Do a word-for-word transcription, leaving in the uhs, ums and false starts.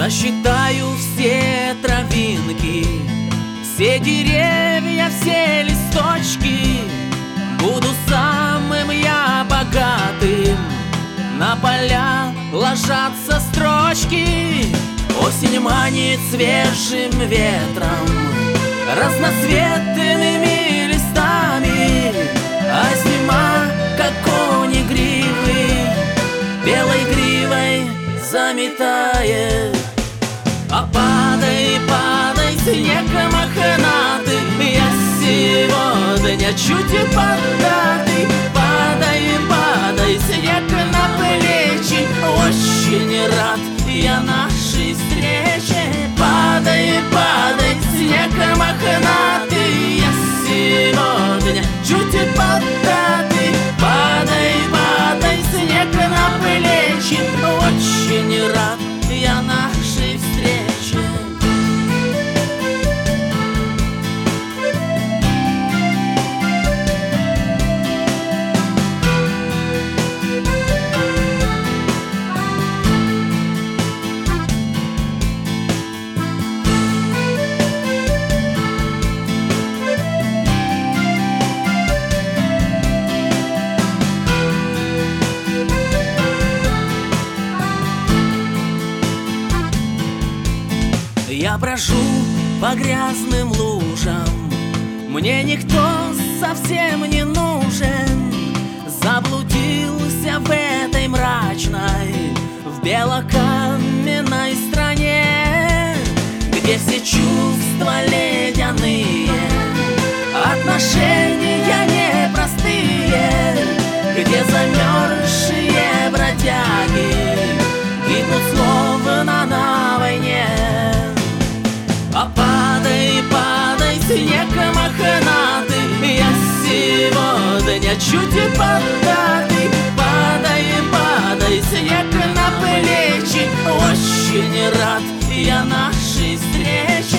Насчитаю все травинки, все деревья, все листочки. Буду самым я богатым, на поля ложатся строчки. Осень манит свежим ветром, разноцветными листами, а зима, как кони гривы, белой гривой заметает. А падай, падай, снег мохнатый, я сегодня чуть и поддатый. Падай, падай, снег на плечи, очень рад я нашей встрече. Падай, падай, снег мохнатый, я сегодня чуть и поддатый. Падай, падай, снег на плечи, очень рад я нашей встрече. Я брожу по грязным лужам, мне никто совсем не нужен. Заблудился в этой мрачной, в белокаменной стране, где все чувства ледяные, отношения непростые, где замерзшие бродяги гибнут словно на войне. А падай, падай, снег мохнатый, я сегодня чуть и поддатый. Падай, падай, снег на плечи, очень рад я нашей встрече.